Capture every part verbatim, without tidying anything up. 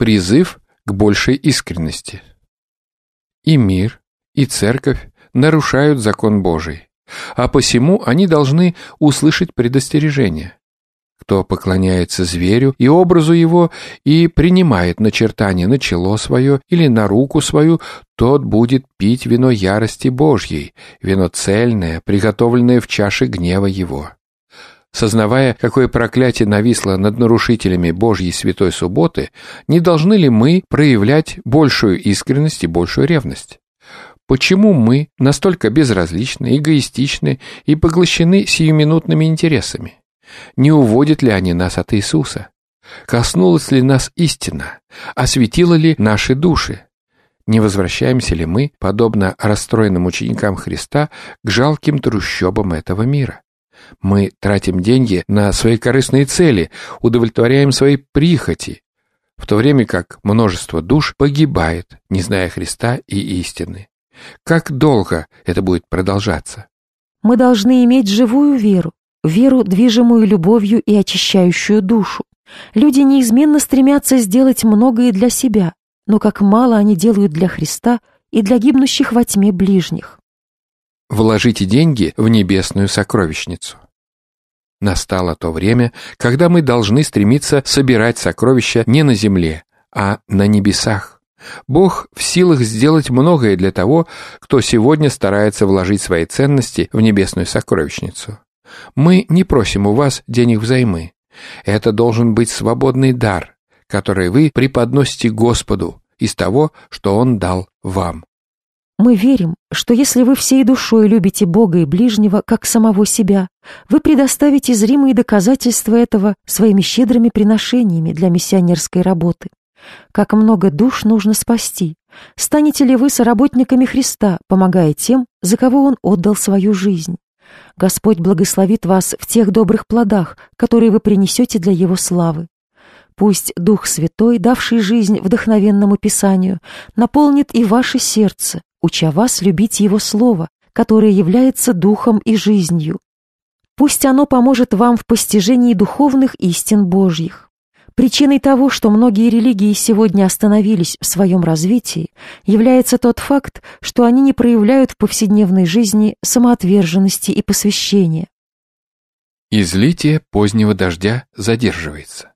призыв к большей искренности. И мир, и церковь нарушают закон Божий, а посему они должны услышать предостережение. Кто поклоняется зверю и образу его и принимает начертание на чело свое или на руку свою, тот будет пить вино ярости Божьей, вино цельное, приготовленное в чаше гнева его. Сознавая, какое проклятие нависло над нарушителями Божьей святой субботы, не должны ли мы проявлять большую искренность и большую ревность? Почему мы настолько безразличны, эгоистичны и поглощены сиюминутными интересами? Не уводят ли они нас от Иисуса? Коснулась ли нас истина? Осветила ли наши души? Не возвращаемся ли мы, подобно расстроенным ученикам Христа, к жалким трущобам этого мира? Мы тратим деньги на свои корыстные цели, удовлетворяем свои прихоти, в то время как множество душ погибает, не зная Христа и истины. Как долго это будет продолжаться? Мы должны иметь живую веру, веру, движимую любовью и очищающую душу. Люди неизменно стремятся сделать многое для себя, но как мало они делают для Христа и для гибнущих во тьме ближних. Вложите деньги в небесную сокровищницу. Настало то время, когда мы должны стремиться собирать сокровища не на земле, а на небесах. Бог в силах сделать многое для того, кто сегодня старается вложить свои ценности в небесную сокровищницу. Мы не просим у вас денег взаймы. Это должен быть свободный дар, который вы преподносите Господу из того, что Он дал вам. Мы верим, что если вы всей душой любите Бога и ближнего, как самого себя, вы предоставите зримые доказательства этого своими щедрыми приношениями для миссионерской работы. Как много душ нужно спасти. Станете ли вы соработниками Христа, помогая тем, за кого Он отдал свою жизнь? Господь благословит вас в тех добрых плодах, которые вы принесете для Его славы. Пусть Дух Святой, давший жизнь вдохновенному Писанию, наполнит и ваше сердце, уча вас любить Его Слово, которое является Духом и жизнью. Пусть оно поможет вам в постижении духовных истин Божьих. Причиной того, что многие религии сегодня остановились в своем развитии, является тот факт, что они не проявляют в повседневной жизни самоотверженности и посвящения. Излитие позднего дождя задерживается.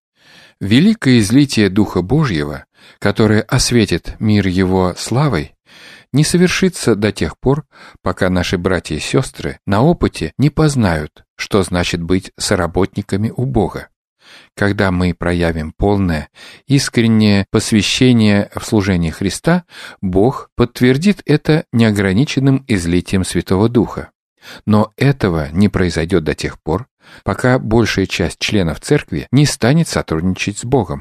Великое излитие Духа Божьего, которое осветит мир Его славой, не совершится до тех пор, пока наши братья и сестры на опыте не познают, что значит быть соработниками у Бога. Когда мы проявим полное, искреннее посвящение в служение Христа, Бог подтвердит это неограниченным излитием Святого Духа. Но этого не произойдет до тех пор, пока большая часть членов Церкви не станет сотрудничать с Богом.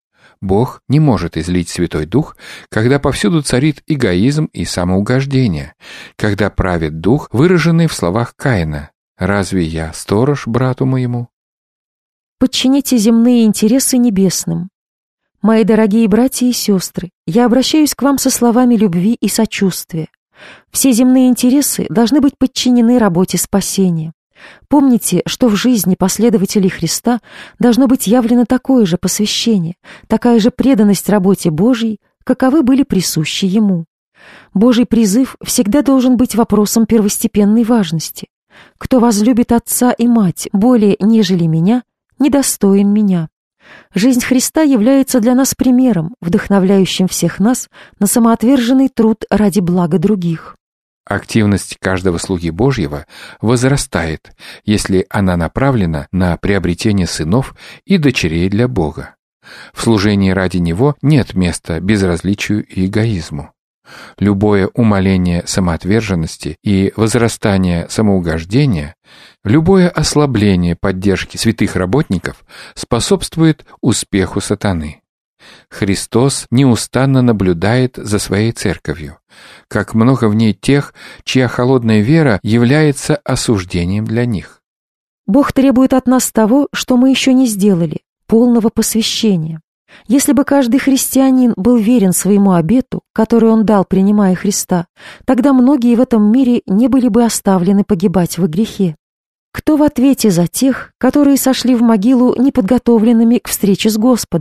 Бог не может излить Святой Дух, когда повсюду царит эгоизм и самоугождение, когда правит дух, выраженный в словах Каина: «Разве я сторож брату моему?» Подчините земные интересы небесным. Мои дорогие братья и сестры, я обращаюсь к вам со словами любви и сочувствия. Все земные интересы должны быть подчинены работе спасения. Помните, что в жизни последователей Христа должно быть явлено такое же посвящение, такая же преданность работе Божьей, каковы были присущи Ему. Божий призыв всегда должен быть вопросом первостепенной важности. Кто возлюбит отца и мать более, нежели меня, недостоин меня. Жизнь Христа является для нас примером, вдохновляющим всех нас на самоотверженный труд ради блага других. Активность каждого слуги Божьего возрастает, если она направлена на приобретение сынов и дочерей для Бога. В служении ради Него нет места безразличию и эгоизму. Любое умаление самоотверженности и возрастание самоугождения, любое ослабление поддержки святых работников способствует успеху сатаны. Христос неустанно наблюдает за своей церковью, как много в ней тех, чья холодная вера является осуждением для них. Бог требует от нас того, что мы еще не сделали, полного посвящения. Если бы каждый христианин был верен своему обету, который он дал, принимая Христа, тогда многие в этом мире не были бы оставлены погибать во грехе. Кто в ответе за тех, которые сошли в могилу неподготовленными к встрече с Господом?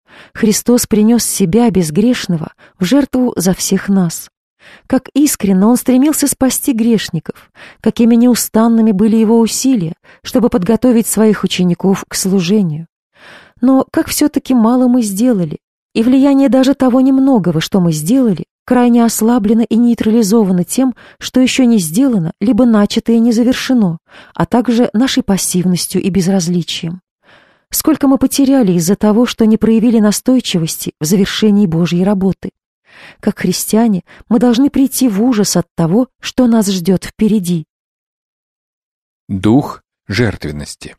Христос принес себя, безгрешного, в жертву за всех нас. Как искренно Он стремился спасти грешников, какими неустанными были Его усилия, чтобы подготовить своих учеников к служению. Но как все-таки мало мы сделали, и влияние даже того немногого, что мы сделали, крайне ослаблено и нейтрализовано тем, что еще не сделано, либо начато и не завершено, а также нашей пассивностью и безразличием. Сколько мы потеряли из-за того, что не проявили настойчивости в завершении Божьей работы. Как христиане, мы должны прийти в ужас от того, что нас ждет впереди. Дух жертвенности.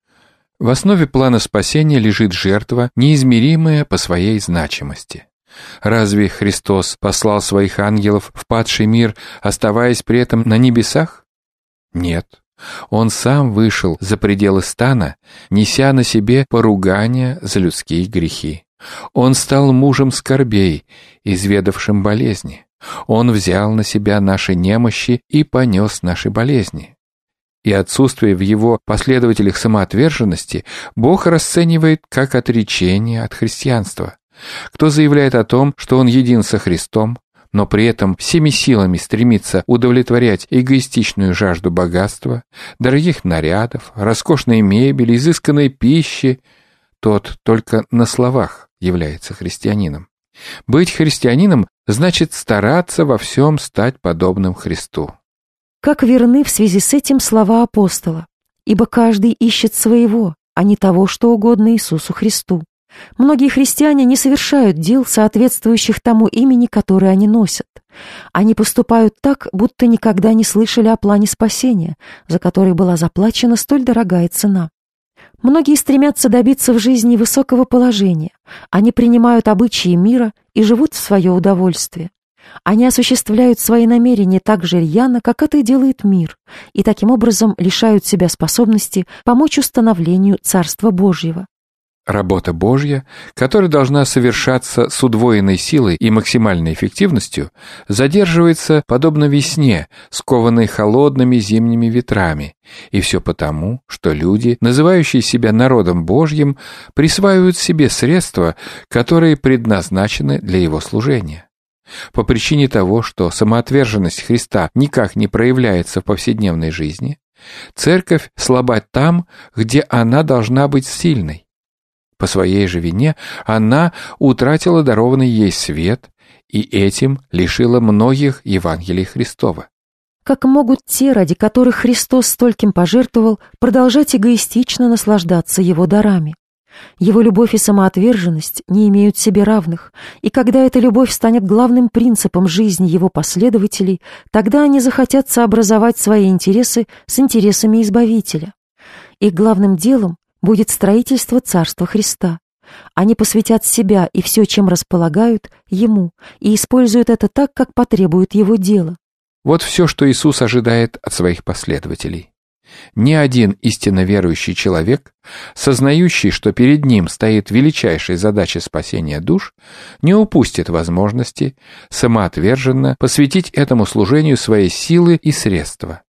В основе плана спасения лежит жертва, неизмеримая по своей значимости. Разве Христос послал своих ангелов в падший мир, оставаясь при этом на небесах? Нет. Он сам вышел за пределы стана, неся на себе поругание за людские грехи. Он стал мужем скорбей, изведавшим болезни. Он взял на себя наши немощи и понес наши болезни. И отсутствие в его последователях самоотверженности Бог расценивает как отречение от христианства. Кто заявляет о том, что он един со Христом, но при этом всеми силами стремится удовлетворять эгоистичную жажду богатства, дорогих нарядов, роскошной мебели, изысканной пищи, тот только на словах является христианином. Быть христианином значит стараться во всем стать подобным Христу. Как верны в связи с этим слова апостола: «Ибо каждый ищет своего, а не того, что угодно Иисусу Христу». Многие христиане не совершают дел, соответствующих тому имени, которое они носят. Они поступают так, будто никогда не слышали о плане спасения, за который была заплачена столь дорогая цена. Многие стремятся добиться в жизни высокого положения. Они принимают обычаи мира и живут в свое удовольствие. Они осуществляют свои намерения так же рьяно, как это делает мир, и таким образом лишают себя способности помочь установлению Царства Божьего. Работа Божья, которая должна совершаться с удвоенной силой и максимальной эффективностью, задерживается подобно весне, скованной холодными зимними ветрами, и все потому, что люди, называющие себя народом Божьим, присваивают себе средства, которые предназначены для его служения. По причине того, что самоотверженность Христа никак не проявляется в повседневной жизни, Церковь слаба там, где она должна быть сильной. По своей же вине она утратила дарованный ей свет и этим лишила многих Евангелий Христова. Как могут те, ради которых Христос стольким пожертвовал, продолжать эгоистично наслаждаться Его дарами? Его любовь и самоотверженность не имеют себе равных, и когда эта любовь станет главным принципом жизни Его последователей, тогда они захотят сообразовать свои интересы с интересами Избавителя. Их главным делом будет строительство Царства Христа. Они посвятят себя и все, чем располагают, Ему, и используют это так, как потребует Его дело. Вот все, что Иисус ожидает от своих последователей. Ни один истинно верующий человек, сознающий, что перед ним стоит величайшая задача спасения душ, не упустит возможности самоотверженно посвятить этому служению свои силы и средства.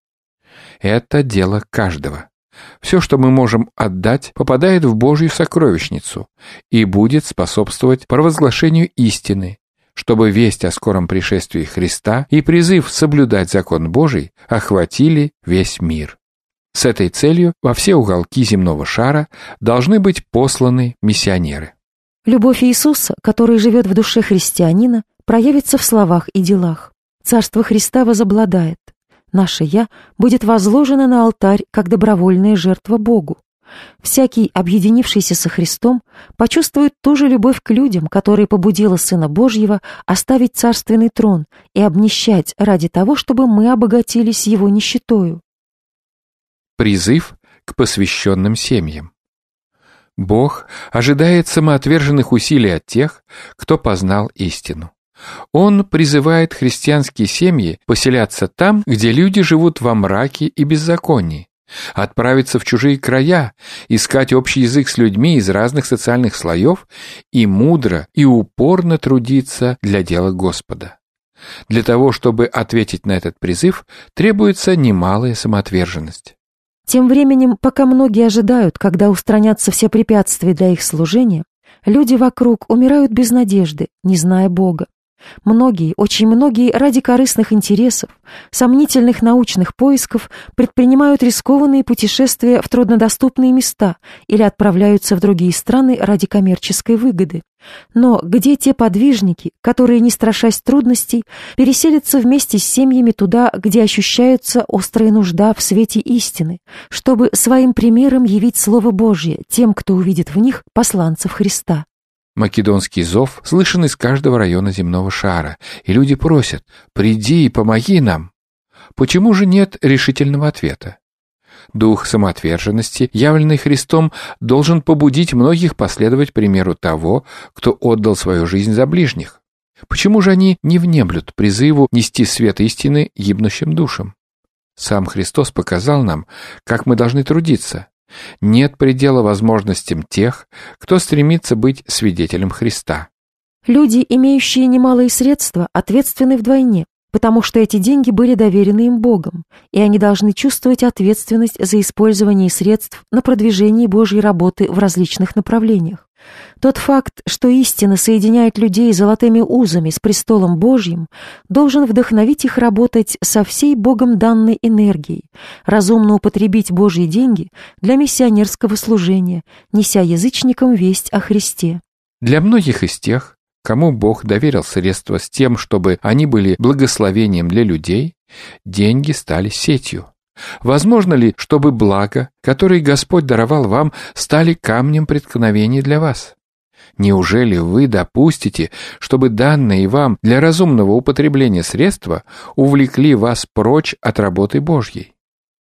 Это дело каждого. Все, что мы можем отдать, попадает в Божью сокровищницу и будет способствовать провозглашению истины, чтобы весть о скором пришествии Христа и призыв соблюдать закон Божий охватили весь мир. С этой целью во все уголки земного шара должны быть посланы миссионеры. Любовь Иисуса, который живет в душе христианина, проявится в словах и делах. Царство Христа возобладает. Наше «Я» будет возложено на алтарь как добровольная жертва Богу. Всякий, объединившийся со Христом, почувствует ту же любовь к людям, которая побудила Сына Божьего оставить царственный трон и обнищать ради того, чтобы мы обогатились Его нищетою. Призыв к посвященным семьям. Бог ожидает самоотверженных усилий от тех, кто познал истину. Он призывает христианские семьи поселяться там, где люди живут во мраке и беззаконии, отправиться в чужие края, искать общий язык с людьми из разных социальных слоев и мудро и упорно трудиться для дела Господа. Для того, чтобы ответить на этот призыв, требуется немалая самоотверженность. Тем временем, пока многие ожидают, когда устранятся все препятствия для их служения, Люди вокруг умирают без надежды, не зная Бога. Многие, очень многие ради корыстных интересов, сомнительных научных поисков предпринимают рискованные путешествия в труднодоступные места или отправляются в другие страны ради коммерческой выгоды. Но где те подвижники, которые, не страшась трудностей, переселятся вместе с семьями туда, где ощущается острая нужда в свете истины, чтобы своим примером явить Слово Божье тем, кто увидит в них посланцев Христа? Македонский зов слышен из каждого района земного шара, и люди просят: «Приди и помоги нам». Почему же нет решительного ответа? Дух самоотверженности, явленный Христом, должен побудить многих последовать примеру того, кто отдал свою жизнь за ближних. Почему же они не внемлют призыву нести свет истины гибнущим душам? Сам Христос показал нам, как мы должны трудиться. Нет предела возможностям тех, кто стремится быть свидетелем Христа. Люди, имеющие немалые средства, ответственны вдвойне, потому что эти деньги были доверены им Богом, и они должны чувствовать ответственность за использование средств на продвижение Божьей работы в различных направлениях. Тот факт, что истина соединяет людей золотыми узами с престолом Божьим, должен вдохновить их работать со всей Богом данной энергией, разумно употребить Божьи деньги для миссионерского служения, неся язычникам весть о Христе. Для многих из тех, кому Бог доверил средства с тем, чтобы они были благословением для людей, деньги стали сетью. Возможно ли, чтобы блага, которые Господь даровал вам, стали камнем преткновения для вас? Неужели вы допустите, чтобы данные вам для разумного употребления средства увлекли вас прочь от работы Божьей?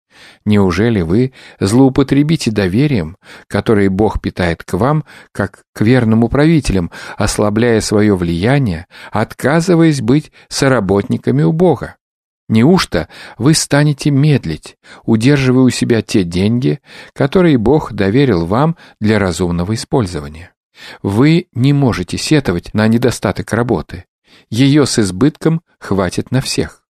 Неужели вы злоупотребите доверием, которое Бог питает к вам, как к верным управителям, ослабляя свое влияние, отказываясь быть соработниками у Бога? Неужто вы станете медлить, удерживая у себя те деньги, которые Бог доверил вам для разумного использования? Вы не можете сетовать на недостаток работы. Ее с избытком хватит на всех.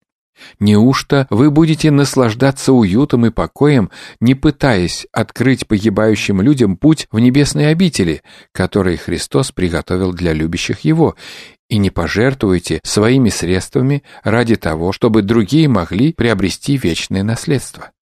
Неужто вы будете наслаждаться уютом и покоем, не пытаясь открыть погибающим людям путь в небесные обители, которые Христос приготовил для любящих Его, и не пожертвуете своими средствами ради того, чтобы другие могли приобрести вечное наследство?